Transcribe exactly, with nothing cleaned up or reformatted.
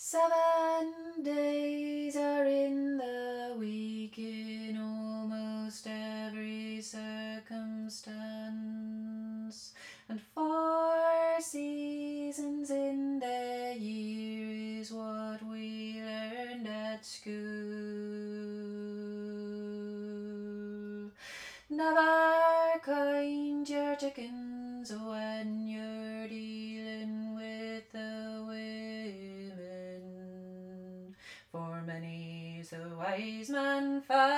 Seven days are in the week in almost every circumstance, and four seasons in the year is what we learned at school. Never count your chickens when you're dealing with the women, for many's the wise man fell asleep and wakened up the fool.